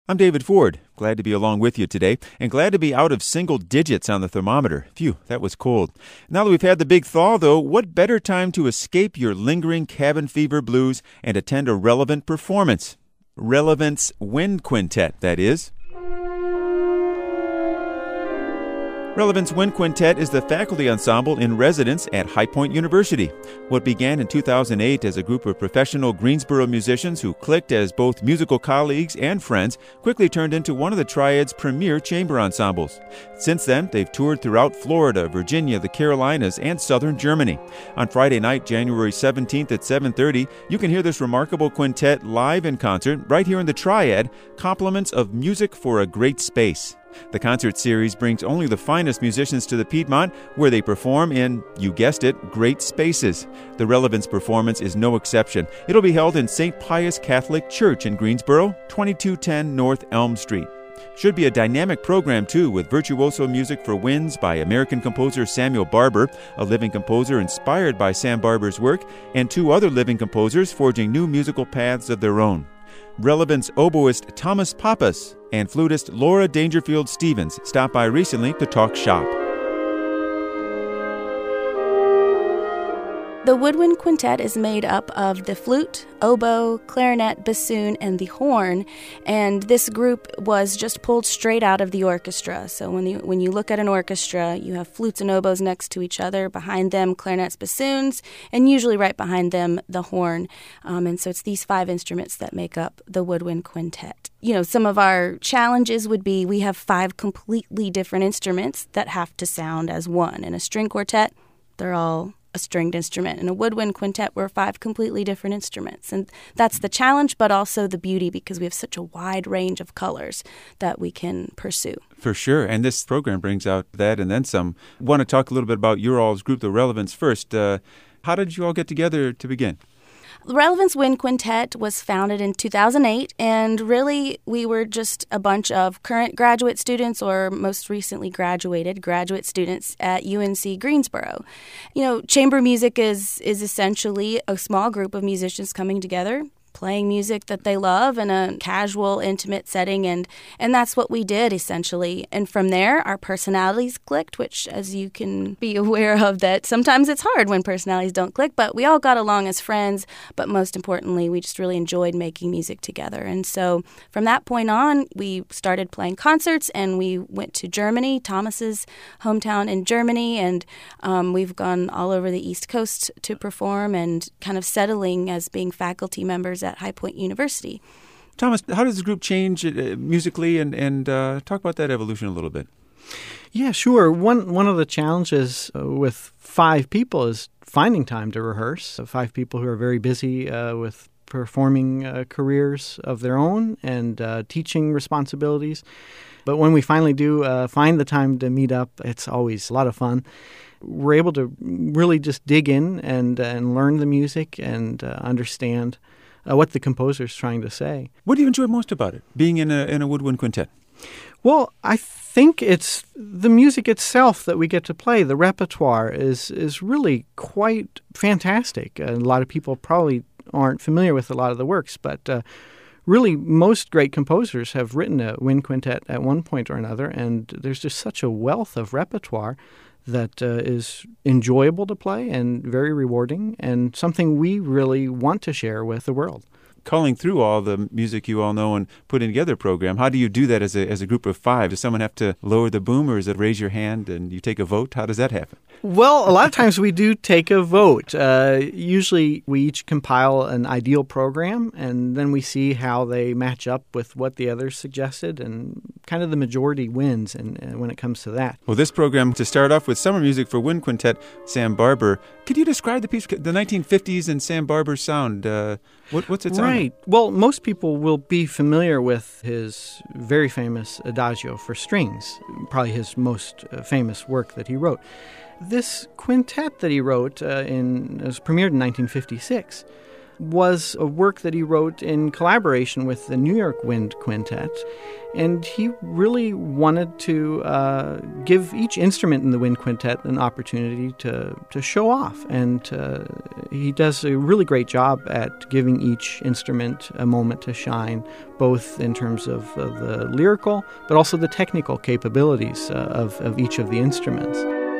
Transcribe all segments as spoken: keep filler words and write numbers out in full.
I'm David Ford. Glad to be along with you today, and glad to be out of single digits on the thermometer. Phew, that was cold. Now that we've had the big thaw, though, what better time to escape your lingering cabin fever blues and attend a Relevant performance? Relevant's Wind Quintet, that is. Relevant's Wind Quintet is the faculty ensemble in residence at High Point University. What began in two thousand eight as a group of professional Greensboro musicians who clicked as both musical colleagues and friends quickly turned into one of the Triad's premier chamber ensembles. Since then, they've toured throughout Florida, Virginia, the Carolinas, and southern Germany. On Friday night, January seventeenth at seven thirty, you can hear this remarkable quintet live in concert right here in the Triad, Compliments of Music for a Great Space. The concert series brings only the finest musicians to the Piedmont, where they perform in, you guessed it, great spaces. The Relevance performance is no exception. It'll be held in Saint Pius Catholic Church in Greensboro, twenty-two ten North Elm Street. Should be a dynamic program, too, with virtuoso music for winds by American composer Samuel Barber, a living composer inspired by Sam Barber's work, and two other living composers forging new musical paths of their own. Relevance oboist Thomas Pappas and flutist Laura Dangerfield Stevens stopped by recently to talk shop. The Woodwind Quintet is made up of the flute, oboe, clarinet, bassoon, and the horn, and this group was just pulled straight out of the orchestra. So when you when you look at an orchestra, you have flutes and oboes next to each other, behind them clarinets, bassoons, and usually right behind them the horn. Um, and so it's these five instruments that make up the Woodwind Quintet. You know, some of our challenges would be we have five completely different instruments that have to sound as one. In a string quartet, they're all a stringed instrument. In a woodwind quintet, we're five completely different instruments. And that's the challenge, but also the beauty, because we have such a wide range of colors that we can pursue. For sure. And this program brings out that and then some. I want to talk a little bit about your all's group, the Relevance, first. Uh, how did you all get together to begin? The Relevance Wind Quintet was founded in two thousand eight, and really we were just a bunch of current graduate students or most recently graduated graduate students at U N C Greensboro. You know, chamber music is is essentially a small group of musicians coming together, playing music that they love in a casual, intimate setting, and and that's what we did, essentially. And from there, our personalities clicked, which, as you can be aware of, that sometimes it's hard when personalities don't click, but we all got along as friends, but most importantly, we just really enjoyed making music together. And so from that point on, we started playing concerts, and we went to Germany, Thomas's hometown in Germany, and um, we've gone all over the East Coast to perform and kind of settling as being faculty members at High Point University. Thomas, how does the group change uh, musically, and, and uh, talk about that evolution a little bit? Yeah, sure. One one of the challenges uh, with five people is finding time to rehearse. So five people who are very busy uh, with performing uh, careers of their own and uh, teaching responsibilities. But when we finally do uh, find the time to meet up, it's always a lot of fun. We're able to really just dig in and, uh, and learn the music and uh, understand Uh, what the composer's trying to say. What do you enjoy most about it, being in a in a woodwind quintet? Well, I think it's the music itself that we get to play. The repertoire is is really quite fantastic. Uh, a lot of people probably aren't familiar with a lot of the works, but uh, really most great composers have written a wind quintet at one point or another, and there's just such a wealth of repertoire that uh, is enjoyable to play and very rewarding, and something we really want to share with the world. Culling through all the music you all know and putting together a program, how do you do that as a as a group of five? Does someone have to lower the boom, or is it raise your hand and you take a vote? How does that happen? Well, a lot of times we do take a vote. Uh, usually we each compile an ideal program, and then we see how they match up with what the others suggested, and kind of the majority wins and, and when it comes to that. Well, this program, to start off with summer music for wind quintet, Sam Barber. Could you describe the piece, the nineteen fifties and Sam Barber's sound? Uh, what, what's it sound Right. like? Well, most people will be familiar with his very famous Adagio for strings, probably his most uh, famous work that he wrote. This quintet that he wrote uh, in was premiered in nineteen fifty-six was a work that he wrote in collaboration with the New York Wind Quintet. And he really wanted to uh, give each instrument in the Wind Quintet an opportunity to, to show off. And uh, he does a really great job at giving each instrument a moment to shine, both in terms of uh, the lyrical, but also the technical capabilities uh, of, of each of the instruments.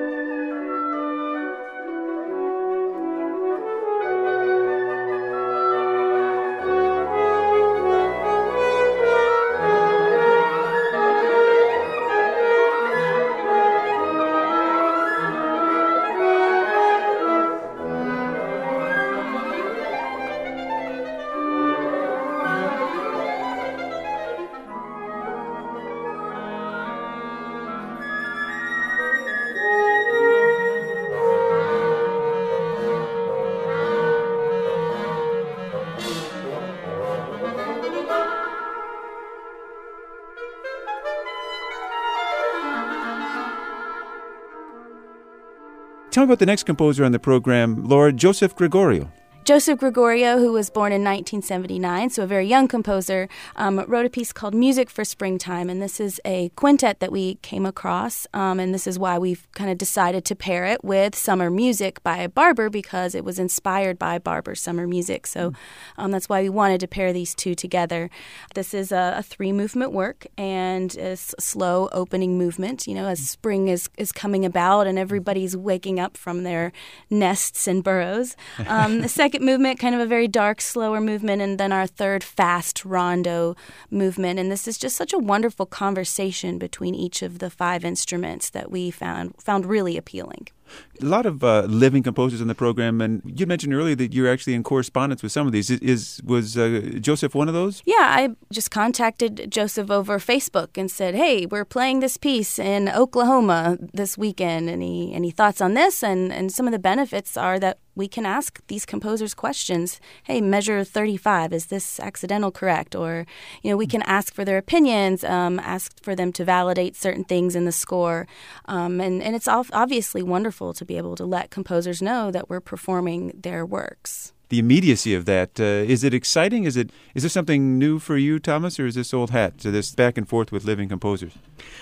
Tell me about the next composer on the program, Laura, Joseph Gregorio. Joseph Gregorio, who was born in nineteen seventy-nine, so a very young composer, um, wrote a piece called Music for Springtime, and this is a quintet that we came across, um, and this is why we've kind of decided to pair it with Summer Music by Barber, because it was inspired by Barber's Summer Music, so um, that's why we wanted to pair these two together. This is a, a three-movement work, and a s- slow opening movement, you know, as spring is, is coming about and everybody's waking up from their nests and burrows. Um, the second movement, kind of a very dark, slower movement, and then our third fast rondo movement. And this is just such a wonderful conversation between each of the five instruments that we found found really appealing. A lot of uh, living composers on the program, and you mentioned earlier that you're actually in correspondence with some of these. Is, is Was uh, Joseph one of those? Yeah, I just contacted Joseph over Facebook and said, hey, we're playing this piece in Oklahoma this weekend. Any any thoughts on this? And, and some of the benefits are that we can ask these composers questions. Hey, measure thirty-five, is this accidental correct? Or, you know, we can ask for their opinions, um, ask for them to validate certain things in the score. Um, and, and it's obviously wonderful to be able to let composers know that we're performing their works. The immediacy of that, uh, is it exciting? Is it is this something new for you, Thomas, or is this old hat, so this back and forth with living composers?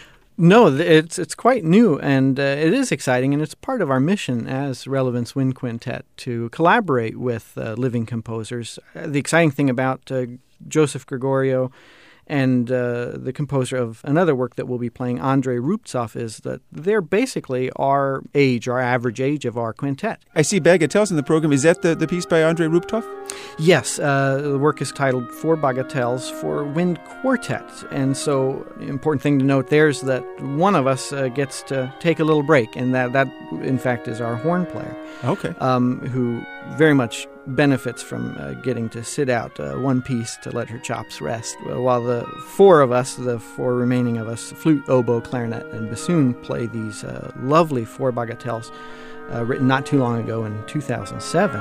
No, it's it's quite new, and uh, it is exciting, and it's part of our mission as Relevance Wind Quintet to collaborate with uh, living composers. Uh, the exciting thing about uh, Joseph Gregorio and uh, the composer of another work that we'll be playing, Andrei Rubtsov, is that they're basically our age, our average age of our quintet. I see Bagatelles in the program. Is that the, the piece by Andrei Rubtsov? Yes. Uh, the work is titled Four Bagatelles for Wind Quartet. And so the important thing to note there is that one of us uh, gets to take a little break, and that, that in fact, is our horn player. Okay. Um, who very much benefits from uh, getting to sit out uh, one piece to let her chops rest, while the four of us, the four remaining of us, flute, oboe, clarinet, and bassoon, play these uh, lovely four bagatelles uh, written not too long ago in two thousand seven.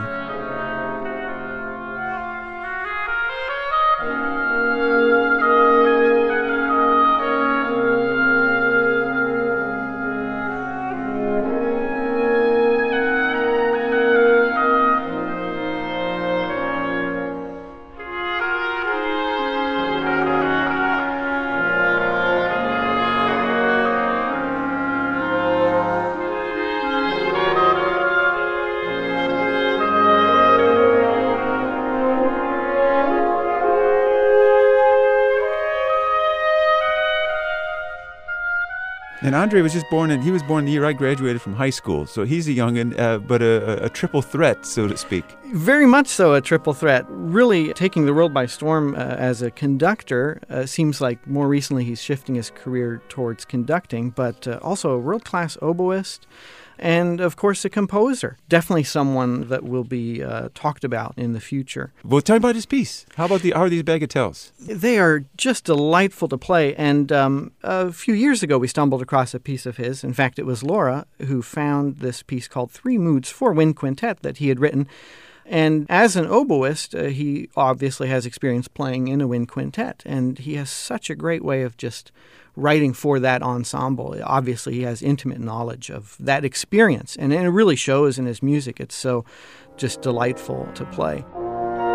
And Andre was just born, and he was born the year I graduated from high school. So he's a youngin', uh, but a, a triple threat, so to speak. Very much so, a triple threat. Really taking the world by storm uh, as a conductor. Uh, seems like more recently he's shifting his career towards conducting, but uh, also a world-class oboist. And, of course, a composer. Definitely someone that will be uh, talked about in the future. Well, tell me about his piece. How about the how are these bagatelles? They are just delightful to play. And um, a few years ago, we stumbled across a piece of his. In fact, it was Laura who found this piece called Three Moods for Wind Quintet that he had written. And as an oboist, uh, he obviously has experience playing in a wind quintet. And he has such a great way of just writing for that ensemble. Obviously, he has intimate knowledge of that experience. And it really shows in his music. It's so just delightful to play.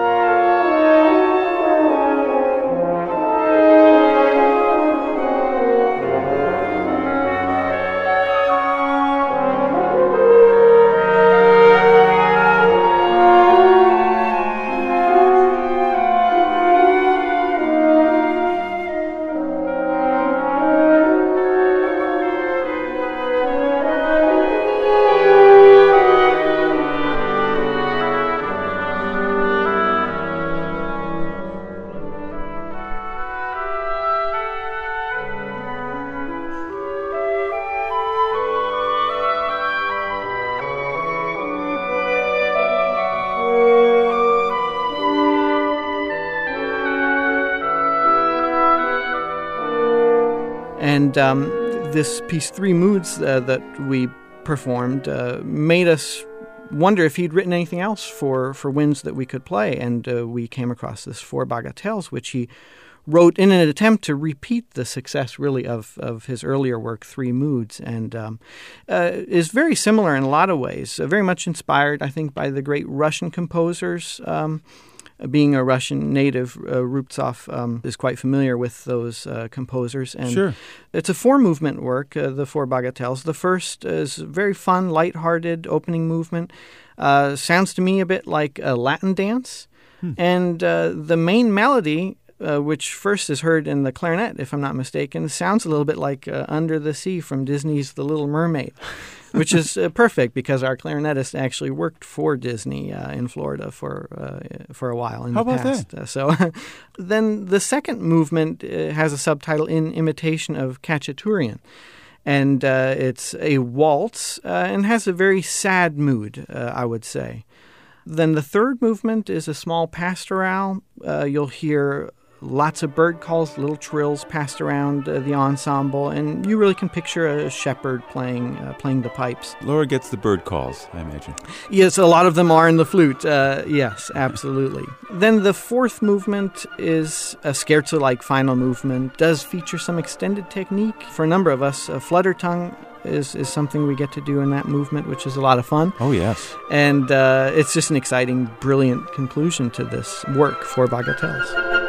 And um, this piece, Three Moods, uh, that we performed, uh, made us wonder if he'd written anything else for, for winds that we could play. And uh, we came across this Four Bagatelles, which he wrote in an attempt to repeat the success, really, of, of his earlier work, Three Moods, and um, uh, is very similar in a lot of ways, uh, very much inspired, I think, by the great Russian composers. Um, being a Russian native, uh, Rubtsov um, is quite familiar with those uh, composers. And sure. It's a four-movement work, uh, the Four Bagatelles. The first is very fun, lighthearted opening movement. Uh, sounds to me a bit like a Latin dance. Hmm. And uh, the main melody, Uh, which first is heard in the clarinet, if I'm not mistaken, sounds a little bit like uh, Under the Sea from Disney's The Little Mermaid, which is uh, perfect because our clarinetist actually worked for Disney uh, in Florida for uh, for a while in How the about past. that? Uh, so then the second movement uh, has a subtitle, In Imitation of Khachaturian. And uh, it's a waltz uh, and has a very sad mood, uh, I would say. Then the third movement is a small pastoral. Uh, you'll hear lots of bird calls, little trills passed around uh, the ensemble, and you really can picture a shepherd playing uh, playing the pipes. Laura gets the bird calls, I imagine. Yes, a lot of them are in the flute. Uh, yes, absolutely. Then the fourth movement is a scherzo-like final movement. Does feature some extended technique. For a number of us, a flutter tongue is, is something we get to do in that movement, which is a lot of fun. Oh, yes. And uh, it's just an exciting, brilliant conclusion to this work, Four Bagatelles.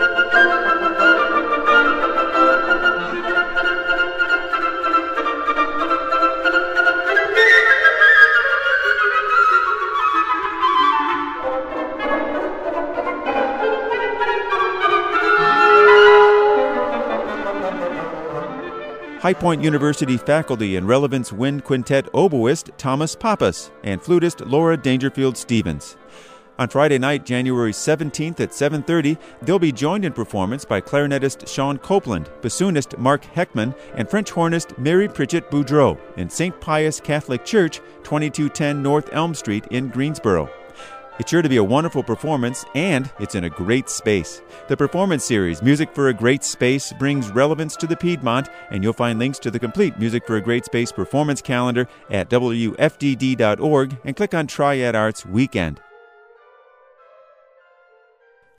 High Point University faculty and Relevance Wind Quintet oboist Thomas Pappas and flutist Laura Dangerfield-Stevens. On Friday night, January seventeenth at seven thirty, they'll be joined in performance by clarinetist Sean Copeland, bassoonist Mark Heckman, and French hornist Mary Pritchett Boudreau in Saint Pius Catholic Church, twenty-two ten North Elm Street in Greensboro. It's sure to be a wonderful performance, and it's in a great space. The performance series, Music for a Great Space, brings relevance to the Piedmont, and you'll find links to the complete Music for a Great Space performance calendar at W F D D dot org and click on Triad Arts Weekend.